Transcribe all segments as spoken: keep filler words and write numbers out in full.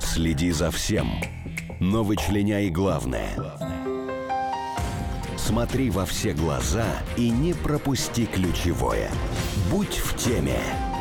Следи за всем, но вычленяй главное. Смотри во все глаза и не пропусти ключевое. Будь в теме.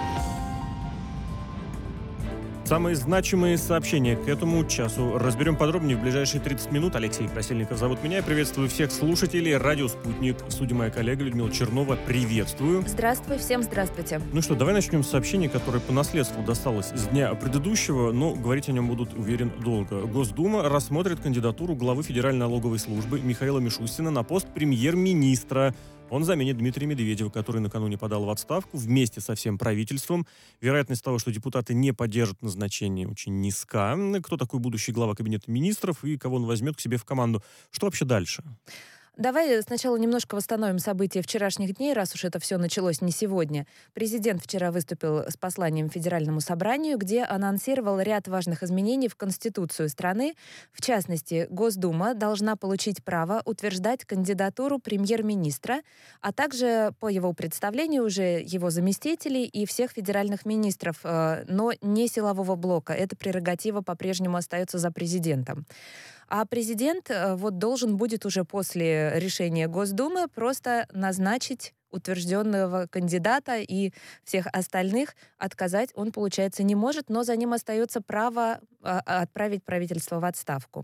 Самые значимые сообщения к этому часу разберем подробнее в ближайшие тридцать минут. Алексей Красильников зовут меня. Я приветствую всех слушателей. Радио «Спутник». Судя моя коллега Людмила Чернова. Приветствую. Здравствуй, всем здравствуйте. Ну что, давай начнем с сообщения, которое по наследству досталось с дня предыдущего, но говорить о нем будут, уверен, долго. Госдума рассмотрит кандидатуру главы Федеральной налоговой службы Михаила Мишустина на пост премьер-министра. Он заменит Дмитрия Медведева, который накануне подал в отставку вместе со всем правительством. Вероятность того, что депутаты не поддержат назначение, очень низка. Кто такой будущий глава кабинета министров и кого он возьмет к себе в команду? Что вообще дальше? Давай сначала немножко восстановим события вчерашних дней, раз уж это все началось не сегодня. Президент вчера выступил с посланием Федеральному собранию, где анонсировал ряд важных изменений в Конституцию страны. В частности, Госдума должна получить право утверждать кандидатуру премьер-министра, а также, по его представлению, уже его заместителей и всех федеральных министров, но не силового блока. Эта прерогатива по-прежнему остается за президентом. А президент вот должен будет уже после решения Госдумы просто назначить утвержденного кандидата, и всех остальных отказать он, получается, не может, но за ним остается право отправить правительство в отставку.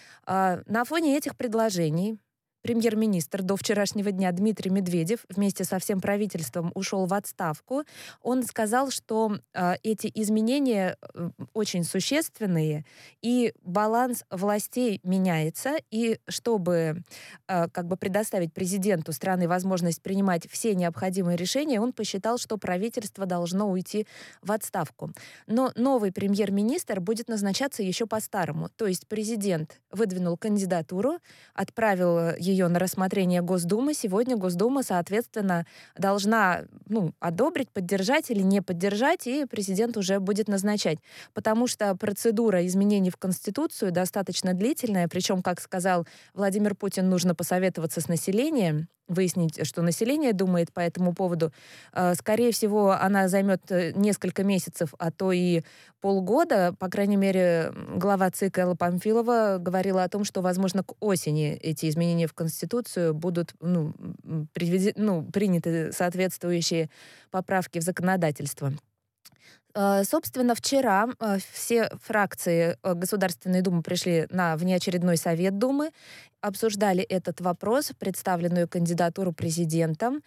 На фоне этих предложений премьер-министр до вчерашнего дня Дмитрий Медведев вместе со всем правительством ушел в отставку. Он сказал, что э, эти изменения э, очень существенные, и баланс властей меняется, и чтобы э, как бы предоставить президенту страны возможность принимать все необходимые решения, он посчитал, что правительство должно уйти в отставку. Но новый премьер-министр будет назначаться еще по-старому. То есть президент выдвинул кандидатуру, отправил ее на рассмотрение Госдумы. Сегодня Госдума, соответственно, должна ну, одобрить, поддержать или не поддержать, и президент уже будет назначать. Потому что процедура изменений в Конституцию достаточно длительная, причем, как сказал Владимир Путин, нужно посоветоваться с населением, выяснить, что население думает по этому поводу. Скорее всего, она займет несколько месяцев, а то и полгода. По крайней мере, глава ЦИК Элла Памфилова говорила о том, что, возможно, к осени эти изменения в Конституцию будут ну, приведи, ну, приняты соответствующие поправки в законодательство. Собственно, вчера все фракции Государственной Думы пришли на внеочередной совет Думы, обсуждали этот вопрос, представленную кандидатуру президентом.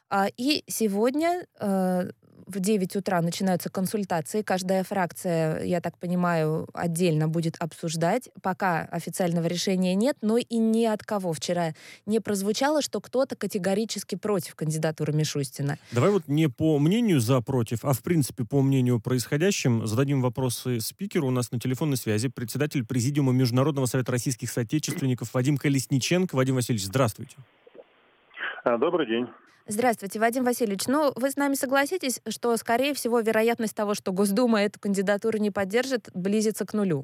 И сегодня в девять утра начинаются консультации. Каждая фракция, я так понимаю, отдельно будет обсуждать. Пока официального решения нет, но и ни от кого вчера не прозвучало, что кто-то категорически против кандидатуры Мишустина. Давай вот не по мнению за-против, а в принципе по мнению происходящим зададим вопросы спикеру. У нас на телефонной связи председатель Президиума Международного совета российских соотечественников Вадим Колесниченко. Вадим Васильевич, здравствуйте. Добрый день. Здравствуйте, Вадим Васильевич. Ну, вы с нами согласитесь, что, скорее всего, вероятность того, что Госдума эту кандидатуру не поддержит, близится к нулю?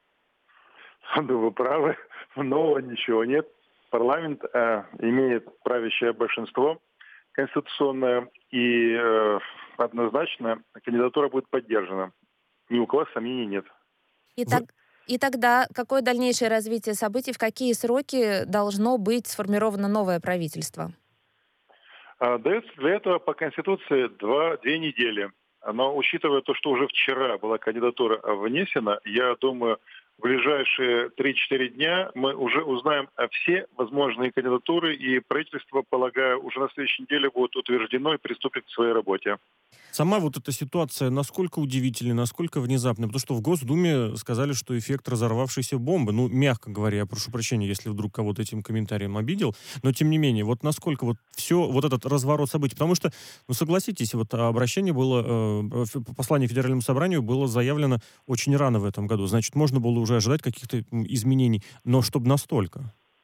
Да, вы правы. Нового ничего нет. Парламент э, имеет правящее большинство конституционное, и э, однозначно кандидатура будет поддержана. Ни у кого сомнений нет. И, так, и тогда какое дальнейшее развитие событий, в какие сроки должно быть сформировано новое правительство? Дается для этого по Конституции два, две недели. Но учитывая то, что уже вчера была кандидатура внесена, я думаю, в ближайшие три-четыре дня мы уже узнаем все возможные кандидатуры, и правительство, полагаю, уже на следующей неделе будет утверждено и приступит к своей работе. Сама вот эта ситуация насколько удивительна, насколько внезапна? Потому что в Госдуме сказали, что эффект разорвавшейся бомбы, ну, мягко говоря, я прошу прощения, если вдруг кого-то этим комментарием обидел, но тем не менее, вот насколько вот все, вот этот разворот событий, потому что, ну, согласитесь, вот обращение было, э, послание Федеральному собранию было заявлено очень рано в этом году, значит, можно было уже ожидать каких-то изменений, но чтобы настолько?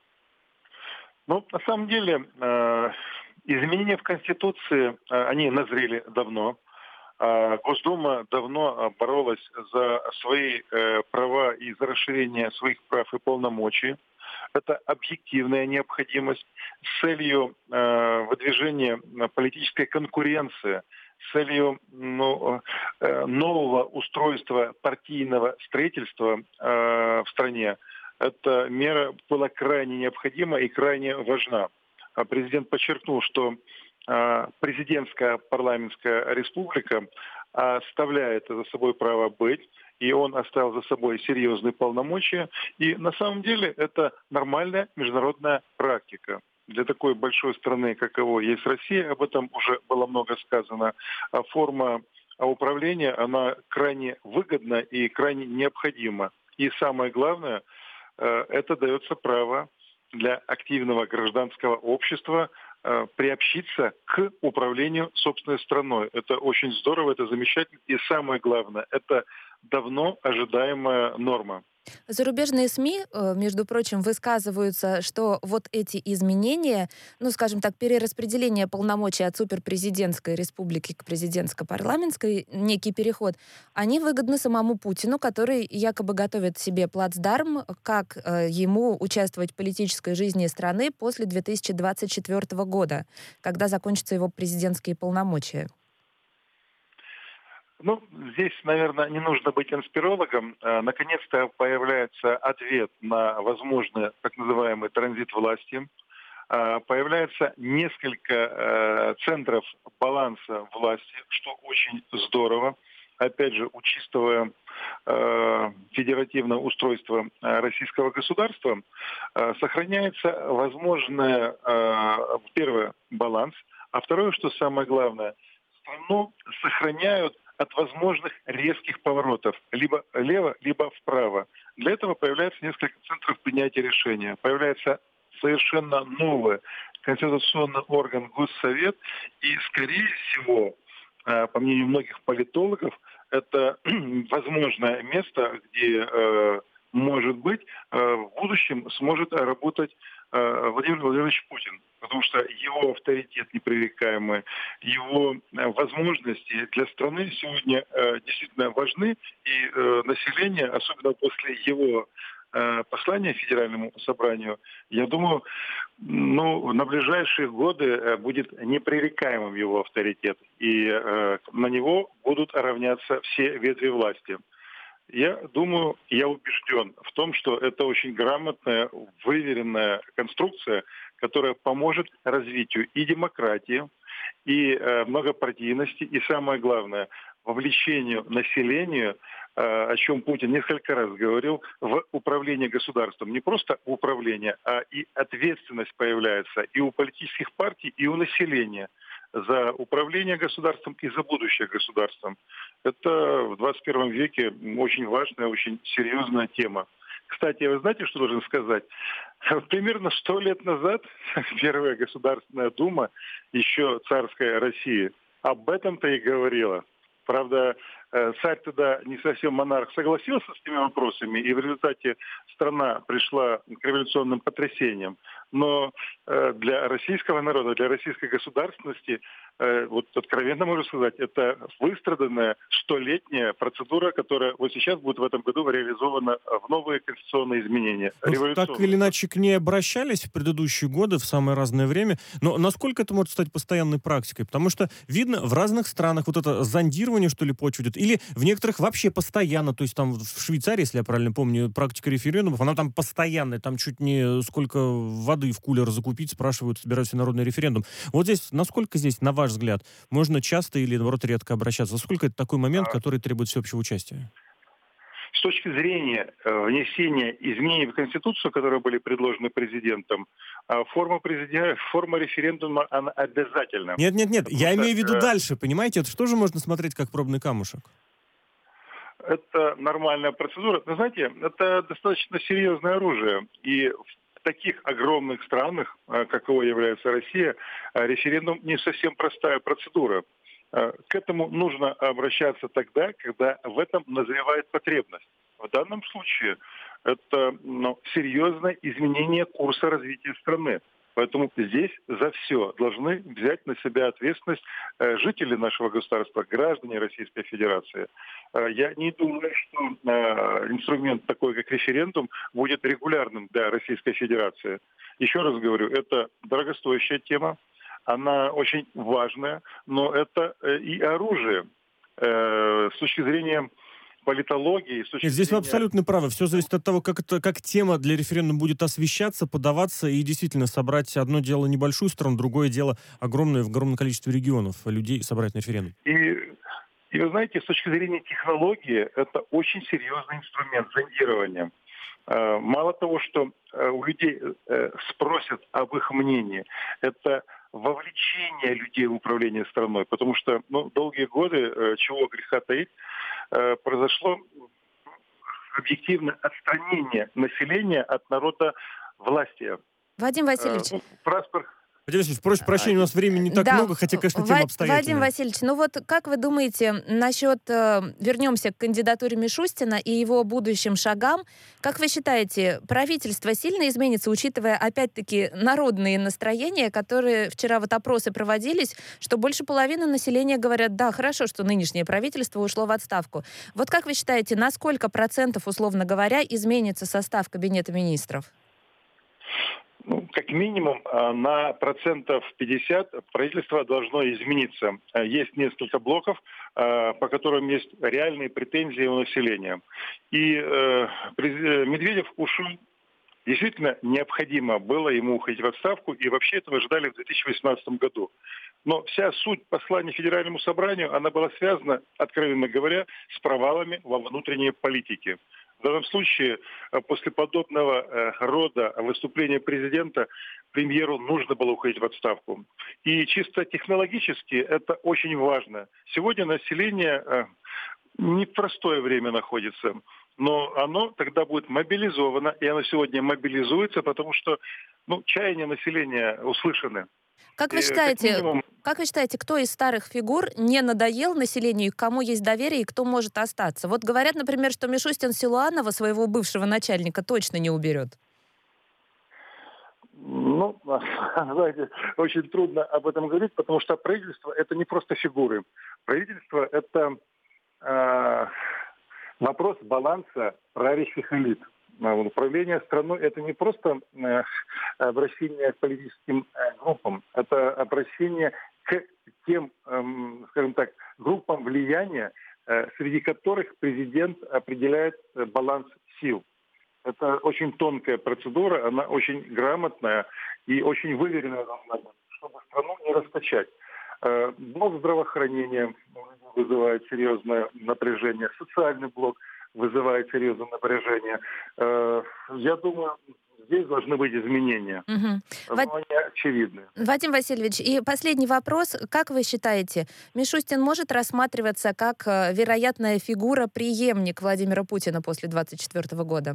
Ну, на самом деле, э, изменения в Конституции, э, они назрели давно. Э, Госдума давно боролась за свои э, права и за расширение своих прав и полномочий. Это объективная необходимость с целью э, выдвижения политической конкуренции с целью ну, нового устройства партийного строительства в стране. Эта мера была крайне необходима и крайне важна. Президент подчеркнул, что президентская парламентская республика оставляет за собой право быть, и он оставил за собой серьезные полномочия. И на самом деле это нормальная международная практика. Для такой большой страны, каково есть Россия, об этом уже было много сказано, а форма управления, она крайне выгодна и крайне необходима. И самое главное, это дается право для активного гражданского общества приобщиться к управлению собственной страной. Это очень здорово, это замечательно. И самое главное, это давно ожидаемая норма. Зарубежные СМИ, между прочим, высказываются, что вот эти изменения, ну, скажем так, перераспределение полномочий от суперпрезидентской республики к президентско-парламентской, некий переход, они выгодны самому Путину, который якобы готовит себе плацдарм, как ему участвовать в политической жизни страны после две тысячи двадцать четвёртого года, когда закончатся его президентские полномочия. Ну, здесь, наверное, не нужно быть конспирологом. Наконец-то появляется ответ на возможный так называемый транзит власти. Появляется несколько центров баланса власти, что очень здорово. Опять же, учитывая федеративное устройство российского государства, сохраняется возможное, первое, баланс, а второе, что самое главное, страну сохраняют от возможных резких поворотов, либо влево, либо вправо. Для этого появляется несколько центров принятия решения. Появляется совершенно новый конституционный орган Госсовет, и, скорее всего, по мнению многих политологов, это возможное место, где, может быть, в будущем сможет работать Владимир Владимирович Путин, потому что его авторитет непререкаемый, его возможности для страны сегодня действительно важны, и население, особенно после его послания Федеральному собранию, я думаю, ну, на ближайшие годы будет непререкаемым его авторитет, и на него будут равняться все ветви власти. Я думаю, я убежден в том, что это очень грамотная, выверенная конструкция, которая поможет развитию и демократии, и э, многопартийности, и самое главное, вовлечению населения, э, о чем Путин несколько раз говорил, в управление государством. Не просто управление, а и ответственность появляется и у политических партий, и у населения за управление государством и за будущее государством. Это в двадцать первом веке очень важная, очень серьезная тема. Кстати, вы знаете, что должен сказать? Примерно сто лет назад Первая Государственная Дума, еще царская Россия, об этом-то и говорила. Правда, царь тогда не совсем монарх согласился с этими вопросами, и в результате страна пришла к революционным потрясениям. Но для российского народа, для российской государственности, вот откровенно можно сказать, это выстраданная столетняя процедура, которая вот сейчас будет в этом году реализована в новые конституционные изменения. Ну, так или иначе к ней обращались в предыдущие годы в самое разное время, но насколько это может стать постоянной практикой? Потому что видно в разных странах вот это зондирование, что ли, почвы идет, или в некоторых вообще постоянно, то есть там в Швейцарии, если я правильно помню, практика референдумов, она там постоянная, там чуть не сколько воды в кулер закупить, спрашивают, собирают народный референдум. Вот здесь, насколько здесь, на ваш взгляд, можно часто или, наоборот, редко обращаться? Насколько это такой момент, который требует всеобщего участия? С точки зрения внесения изменений в Конституцию, которые были предложены президентом, форма, президента, форма референдума, она обязательна. Нет, нет, нет, я что, имею в виду э... дальше, понимаете? Это что же можно смотреть как пробный камушек? Это нормальная процедура. Но, знаете, это достаточно серьезное оружие. И в таких огромных странах, каково является Россия, референдум не совсем простая процедура. К этому нужно обращаться тогда, когда в этом назревает потребность. В данном случае это ну, серьезное изменение курса развития страны. Поэтому здесь за все должны взять на себя ответственность жители нашего государства, граждане Российской Федерации. Я не думаю, что инструмент такой, как референдум, будет регулярным для Российской Федерации. Еще раз говорю, это дорогостоящая тема. она очень важная, но это и оружие э, с точки зрения политологии. С точки Здесь зрения... вы абсолютно правы. Все зависит от того, как, это, как тема для референдума будет освещаться, подаваться и действительно собрать одно дело небольшую страну, другое дело огромное в огромном количестве регионов людей собрать на референдум. И, и вы знаете, с точки зрения технологии, это очень серьезный инструмент зондирования. Мало того, что у людей спросят об их мнении, это вовлечение людей в управление страной, потому что ну, долгие годы, чего греха таить, произошло объективное отстранение населения от народа власти. Вадим Васильевич. Праспор... Вадим Васильевич, прошу прощения, у нас времени не так да. много, хотя, конечно, тема обстоятельная. Вадим Васильевич, ну вот как вы думаете насчет, э, вернемся к кандидатуре Мишустина и его будущим шагам, как вы считаете, правительство сильно изменится, учитывая, опять-таки, народные настроения, которые вчера вот опросы проводились, что больше половины населения говорят, да, хорошо, что нынешнее правительство ушло в отставку. Вот как вы считаете, на сколько процентов, условно говоря, изменится состав Кабинета министров? Ну, как минимум на процентов пятьдесят правительство должно измениться. Есть несколько блоков, по которым есть реальные претензии у населения. И Медведев ушел. Действительно, необходимо было ему уходить в отставку, и вообще этого ждали в две тысячи восемнадцатом году. Но вся суть послания Федеральному собранию, она была связана, откровенно говоря, с провалами во внутренней политике. В данном случае, после подобного рода выступления президента, премьеру нужно было уходить в отставку. И чисто технологически это очень важно. Сегодня население не в простое время находится, но оно тогда будет мобилизовано, и оно сегодня мобилизуется, потому что ну, чаяния населения услышаны. Как вы считаете, как минимум... как вы считаете, кто из старых фигур не надоел населению, кому есть доверие и кто может остаться? Вот говорят, например, что Мишустин Силуанова, своего бывшего начальника, точно не уберет. Ну, знаете, очень трудно об этом говорить, потому что правительство – это не просто фигуры. Правительство – это э, вопрос баланса правящих элит. Управление страной – это не просто обращение к политическим группам, это обращение к тем, скажем так, группам влияния, среди которых президент определяет баланс сил. Это очень тонкая процедура, она очень грамотная и очень выверенная, чтобы страну не расточать. Блок здравоохранения вызывает серьезное напряжение, социальный блок вызывает серьезное напряжение. Я думаю, здесь должны быть изменения. Угу. Но Вад... они очевидны. Вадим Васильевич, и последний вопрос. Как вы считаете, Мишустин может рассматриваться как вероятная фигура, преемник Владимира Путина после двадцать четвёртого года?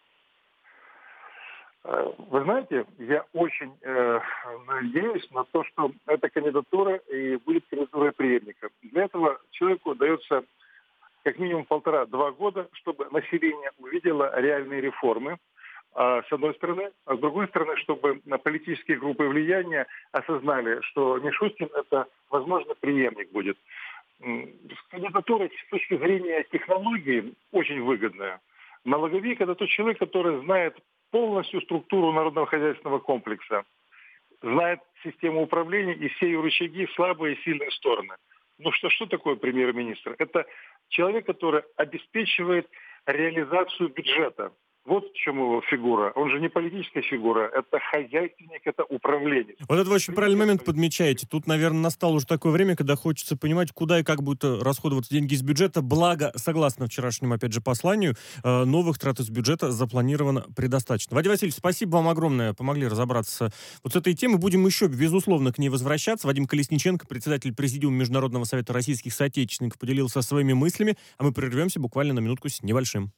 Вы знаете, я очень э, надеюсь на то, что эта кандидатура и будет кандидатурой преемника. Для этого человеку дается как минимум полтора-два года, чтобы население увидело реальные реформы, а, с одной стороны, а с другой стороны, чтобы политические группы влияния осознали, что Мишустин – это, возможно, преемник будет. Кандидатура с точки зрения технологии очень выгодная. Налоговик – это тот человек, который знает полностью структуру народного хозяйственного комплекса, знает систему управления и все ее рычаги, слабые и сильные стороны. Ну что, что такое премьер-министр? Это человек, который обеспечивает реализацию бюджета. Вот в чем его фигура. Он же не политическая фигура, это хозяйственник, это управленец. Вот это вы очень правильный момент подмечаете. Тут, наверное, настало уже такое время, когда хочется понимать, куда и как будут расходоваться деньги из бюджета. Благо, согласно вчерашнему, опять же, посланию, новых трат из бюджета запланировано предостаточно. Вадим Васильевич, спасибо вам огромное. Помогли разобраться вот с этой темой. Будем еще, безусловно, к ней возвращаться. Вадим Колесниченко, председатель Президиума Международного совета российских соотечественников, поделился своими мыслями, а мы прервемся буквально на минутку с небольшим.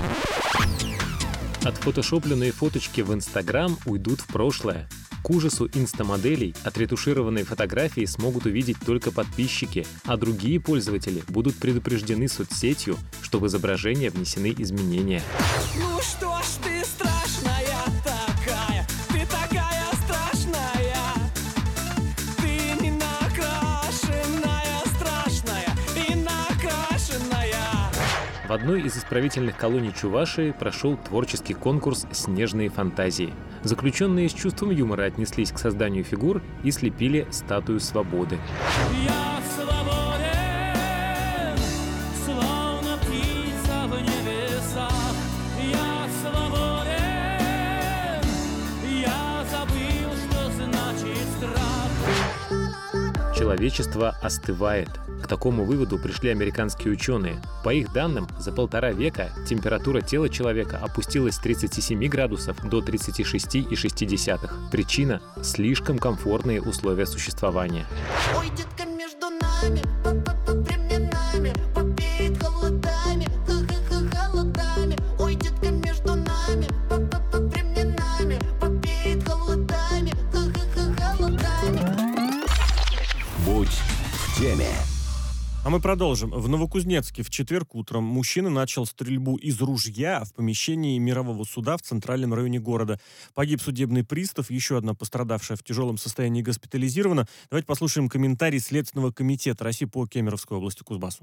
Отфотошопленные фоточки в Инстаграм уйдут в прошлое. К ужасу инстамоделей отретушированные фотографии смогут увидеть только подписчики, а другие пользователи будут предупреждены соцсетью, что в изображение внесены изменения. Ну что ж ты страшная такая, ты такая страшная, ты не накрашенная, страшная и накрашенная. В одной из исправительных колоний Чувашии прошел творческий конкурс «Снежные фантазии». Заключенные с чувством юмора отнеслись к созданию фигур и слепили статую свободы. Я свободен, словно птица в небесах. Я свободен, я забыл, что значит страх. Человечество остывает. К такому выводу пришли американские ученые. По их данным, за полтора века температура тела человека опустилась с тридцати семи градусов до тридцати шести и шести десятых. Причина – слишком комфортные условия существования. Ой, детка, между нами, по временами попеет холодами, ха-ха-ха, холодами. Ой, детка, между нами, по временами попеет холодами, ха-ха-ха, холодами. Будь в теме. А мы продолжим. В Новокузнецке в четверг утром мужчина начал стрельбу из ружья в помещении мирового суда в центральном районе города. Погиб судебный пристав, еще одна пострадавшая в тяжелом состоянии госпитализирована. Давайте послушаем комментарий Следственного комитета России по Кемеровской области Кузбассу.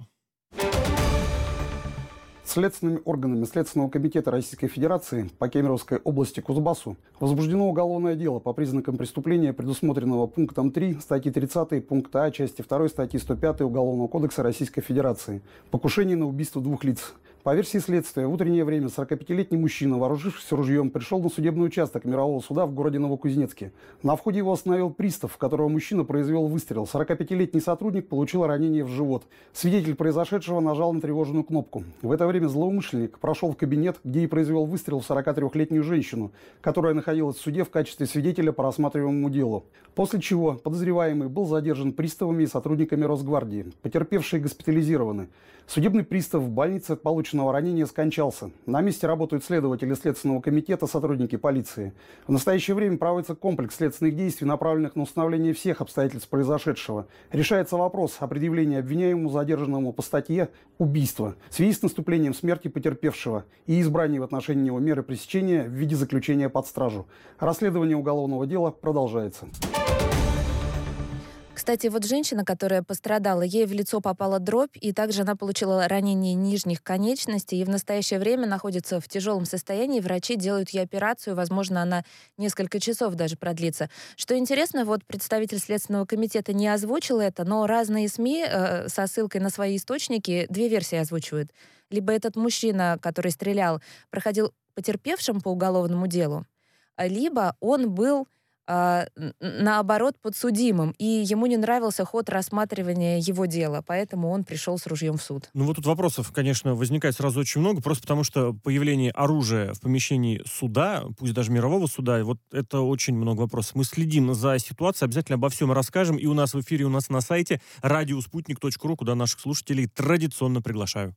Следственными органами Следственного комитета Российской Федерации по Кемеровской области Кузбассу возбуждено уголовное дело по признакам преступления, предусмотренного пунктом три статьи тридцатой пункта А части второй статьи сто пятой Уголовного кодекса Российской Федерации. Покушение на убийство двух лиц. По версии следствия, в утреннее время сорокапятилетний мужчина, вооружившись ружьем, пришел на судебный участок мирового суда в городе Новокузнецке. На входе его остановил пристав, в которого мужчина произвел выстрел. сорокапятилетний сотрудник получил ранение в живот. Свидетель произошедшего нажал на тревожную кнопку. В это время злоумышленник прошел в кабинет, где и произвел выстрел в сорокатрёхлетнюю женщину, которая находилась в суде в качестве свидетеля по рассматриваемому делу. После чего подозреваемый был задержан приставами и сотрудниками Росгвардии. Потерпевшие госпитализированы. Судебный пристав в больнице от полученного ранения скончался. На месте работают следователи Следственного комитета, сотрудники полиции. В настоящее время проводится комплекс следственных действий, направленных на установление всех обстоятельств произошедшего. Решается вопрос о предъявлении обвиняемому, задержанному по статье «Убийство» в связи с наступлением смерти потерпевшего и избрании в отношении него меры пресечения в виде заключения под стражу. Расследование уголовного дела продолжается. Кстати, вот женщина, которая пострадала, ей в лицо попала дробь, и также она получила ранение нижних конечностей, и в настоящее время находится в тяжелом состоянии. Врачи делают ей операцию, возможно, она несколько часов даже продлится. Что интересно, вот представитель Следственного комитета не озвучил это, но разные СМИ э, со ссылкой на свои источники две версии озвучивают. Либо этот мужчина, который стрелял, проходил потерпевшим по уголовному делу, либо он был наоборот, подсудимым, и ему не нравился ход рассматривания его дела, поэтому он пришел с ружьем в суд. Ну вот тут вопросов, конечно, возникает сразу очень много, просто потому что появление оружия в помещении суда, пусть даже мирового суда, вот это очень много вопросов. Мы следим за ситуацией, обязательно обо всем расскажем, и у нас в эфире, у нас на сайте радиоспутник точка ру, куда наших слушателей традиционно приглашаю.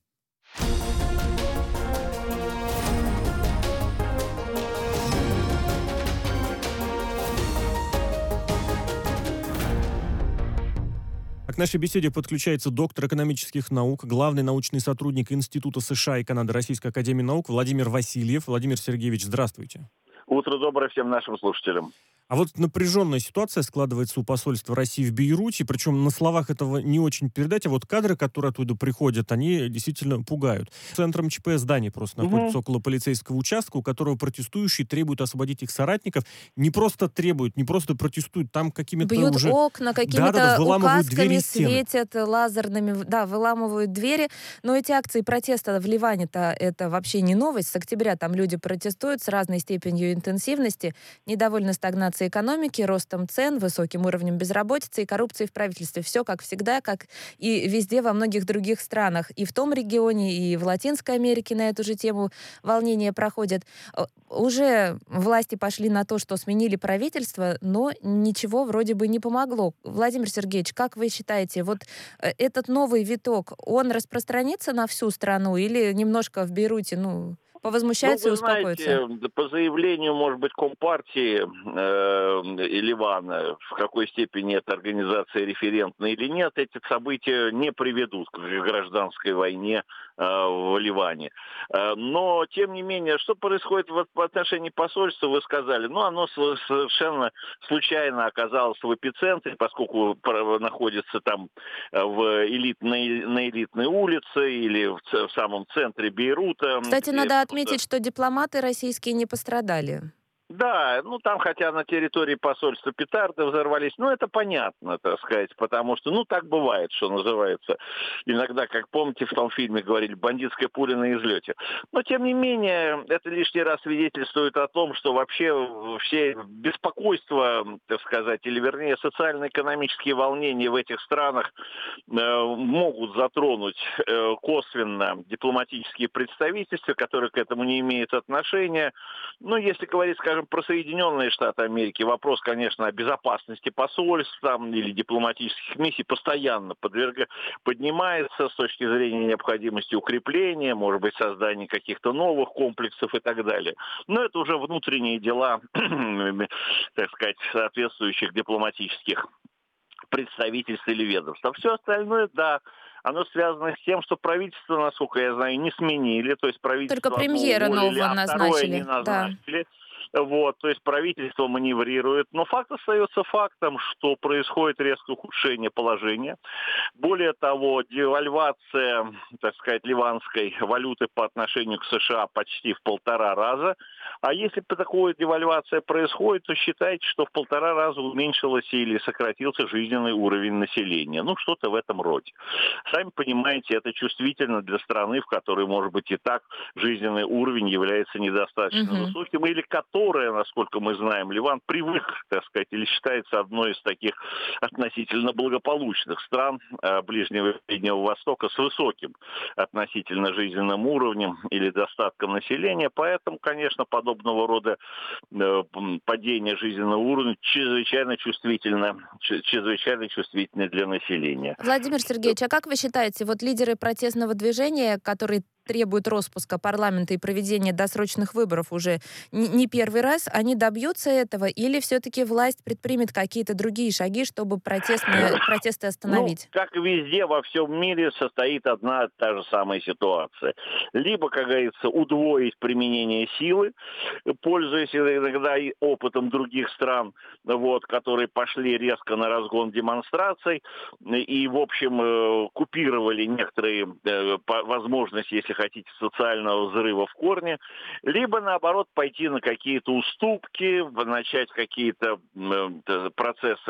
К нашей беседе подключается доктор экономических наук, главный научный сотрудник Института США и Канады Российской академии наук Владимир Васильев. Владимир Сергеевич, здравствуйте. Утро доброе всем нашим слушателям. А вот напряженная ситуация складывается у посольства России в Бейруте, причем на словах этого не очень передать, а вот кадры, которые оттуда приходят, они действительно пугают. Центром ЧП здание просто находится угу. около полицейского участка, у которого протестующие требуют освободить их соратников. Не просто требуют, не просто протестуют, там какими-то Бьют уже... окна, какими-то да, да, указками светят, лазерными, да, выламывают двери. Но эти акции протеста в Ливане-то это вообще не новость. С октября там люди протестуют с разной степенью интенсивности, недовольны стагнацией экономики, ростом цен, высоким уровнем безработицы и коррупции в правительстве. Все как всегда, как и везде во многих других странах. И в том регионе, и в Латинской Америке на эту же тему волнения проходят. Уже власти пошли на то, что сменили правительство, но ничего вроде бы не помогло. Владимир Сергеевич, как вы считаете, вот этот новый виток, он распространится на всю страну или немножко в Бейруте, ну, Повозмущаются Ну, и вы успокоятся. знаете, по заявлению, может быть, Компартии э, и Ливана, в какой степени эта организация референтна или нет, эти события не приведут к гражданской войне э, в Ливане. Э, но, тем не менее, что происходит в, в отношении посольства, вы сказали, ну, оно с- совершенно случайно оказалось в эпицентре, поскольку про- находится там э, в элитной, на элитной улице или в, ц- в самом центре Бейрута. Кстати, где надо просто- отметить, что дипломаты российские не пострадали. Да, ну там, хотя на территории посольства петарды взорвались, ну это понятно, так сказать, потому что, ну так бывает, что называется. Иногда, как помните, в том фильме говорили, бандитская пуля на излете. Но, тем не менее, это лишний раз свидетельствует о том, что вообще все беспокойства, так сказать, или вернее социально-экономические волнения в этих странах э, могут затронуть э, косвенно дипломатические представительства, которые к этому не имеют отношения. Ну, если говорить, скажем, про Соединенные Штаты Америки, вопрос, конечно, о безопасности посольств там, или дипломатических миссий постоянно подверга... поднимается с точки зрения необходимости укрепления, может быть, создания каких-то новых комплексов и так далее. Но это уже внутренние дела, так сказать, соответствующих дипломатических представительств или ведомств. А все остальное, да, оно связано с тем, что правительство, насколько я знаю, не сменили, то есть правительство Только одно премьера уволили, нового а второе не назначили. Да. назначили. Вот, то есть правительство маневрирует. Но факт остается фактом, что происходит резкое ухудшение положения. Более того, девальвация, так сказать, ливанской валюты по отношению к США почти в полтора раза. А если такая девальвация происходит, то считайте, что в полтора раза уменьшился или сократился жизненный уровень населения. Ну, что-то в этом роде. Сами понимаете, это чувствительно для страны, в которой, может быть, и так жизненный уровень является недостаточно Мгм. высоким, или которая, насколько мы знаем, Ливан привык, так сказать, или считается одной из таких относительно благополучных стран э, Ближнего и Среднего Востока с высоким относительно жизненным уровнем или достатком населения. Поэтому, конечно, подобного рода э, м, падение жизненного уровня чрезвычайно чувствительно, ч- чрезвычайно чувствительно для населения. Владимир Сергеевич, а как вы считаете, вот лидеры протестного движения, которые требуют распуска парламента и проведения досрочных выборов уже не не первый раз, они добьются этого или все-таки власть предпримет какие-то другие шаги, чтобы протестные, протесты остановить? Ну, как и везде во всем мире состоит одна и та же самая ситуация. Либо, как говорится, удвоить применение силы, пользуясь иногда и опытом других стран, вот, которые пошли резко на разгон демонстраций и, в общем, э, купировали некоторые э, по- возможности, если хотите, социального взрыва в корне, либо, наоборот, пойти на какие-то уступки, начать какие-то э, процессы,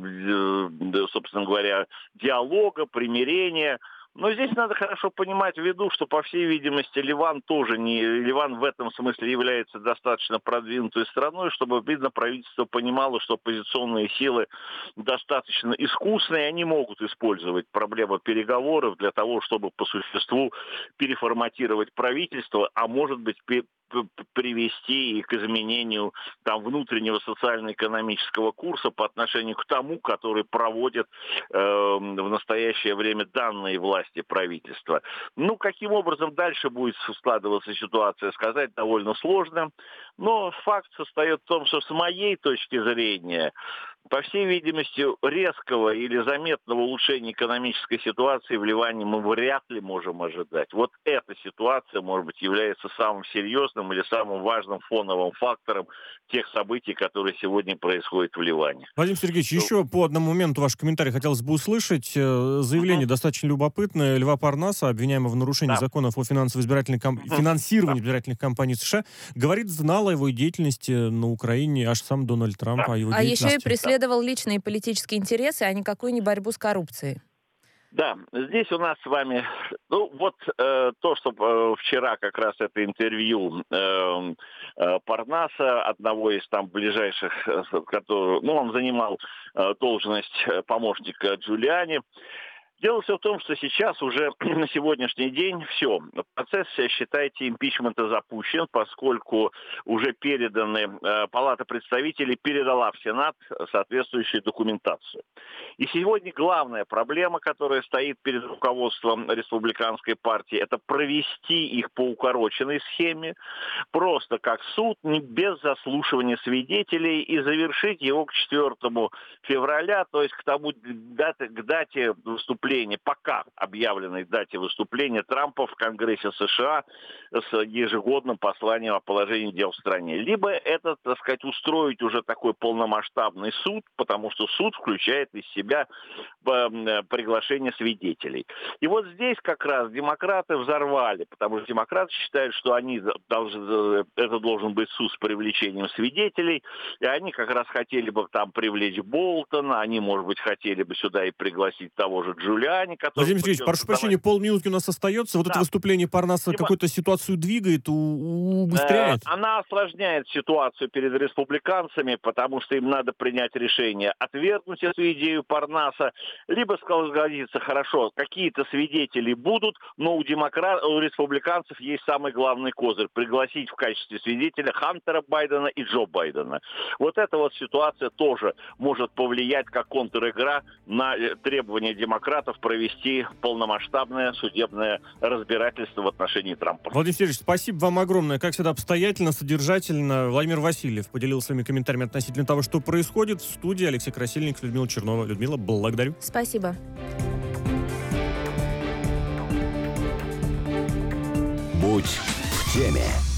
э, собственно говоря, диалога, примирения. Но здесь надо хорошо понимать в виду, что, по всей видимости, Ливан тоже не... Ливан в этом смысле является достаточно продвинутой страной, чтобы, видно, правительство понимало, что оппозиционные силы достаточно искусные, они могут использовать проблему переговоров для того, чтобы по существу переформатировать правительство, а может быть, пе- п- привести и к изменению там, внутреннего социально-экономического курса по отношению к тому, который проводит э, в настоящее время данные власти правительства. Ну, каким образом дальше будет складываться ситуация, сказать довольно сложно. Но факт состоит в том, что с моей точки зрения, по всей видимости, резкого или заметного улучшения экономической ситуации в Ливане мы вряд ли можем ожидать. Вот эта ситуация, может быть, является самым серьезным или самым важным фоновым фактором тех событий, которые сегодня происходят в Ливане. Владимир Сергеевич, еще по одному моменту ваш комментарий хотелось бы услышать. Э, Заявление достаточно любопытное Льва Парнаса, обвиняемого в нарушении Да. законов о финансово-избирательной кам- финансировании избирательных кампаний США, говорит, знал о его деятельности на Украине аж сам Дональд Трамп, о его А еще и деятельности. преследовал личные политические интересы, а никакую не борьбу с коррупцией. Да, здесь у нас с вами, ну вот э, то, что э, вчера как раз это интервью э, э, Парнаса, одного из там ближайших, э, который, ну он занимал э, должность э, помощника Джулиани. Дело все в том, что сейчас уже на сегодняшний день все. Процесс, считайте, импичмента запущен, поскольку уже переданы, э, Палата представителей передала в Сенат соответствующую документацию. И сегодня главная проблема, которая стоит перед руководством республиканской партии, это провести их по укороченной схеме, просто как суд, не без заслушивания свидетелей, и завершить его к четвёртому февраля, то есть к тому дате, к дате выступления, пока объявленной дате выступления Трампа в Конгрессе США с ежегодным посланием о положении дел в стране. Либо это, так сказать, устроить уже такой полномасштабный суд, потому что суд включает из себя приглашение свидетелей. И вот здесь как раз демократы взорвали, потому что демократы считают, что они должны, это должен быть суд с привлечением свидетелей, и они как раз хотели бы там привлечь Болтона, они, может быть, хотели бы сюда и пригласить того же Джулиани, который... Владимир Сергеевич, прошу прощения, полминутки у нас остается. Вот да. это выступление Парнаса Дима... какую-то ситуацию двигает, у- убыстряет? Э, она осложняет ситуацию перед республиканцами, потому что им надо принять решение отвергнуть эту идею Парнаса, либо согласиться, хорошо, какие-то свидетели будут, но у, демократ... у республиканцев есть самый главный козырь — пригласить в качестве свидетеля Хантера Байдена и Джо Байдена. Вот эта вот ситуация тоже может повлиять как контр-игра на требования демократов провести полномасштабное судебное разбирательство в отношении Трампа. Владимир Сергеевич, спасибо вам огромное. Как всегда, обстоятельно, содержательно. Владимир Васильев поделился своими комментариями относительно того, что происходит. В студии Алексей Красильников, Людмила Чернова. Людмила, благодарю. Спасибо. Будь в теме.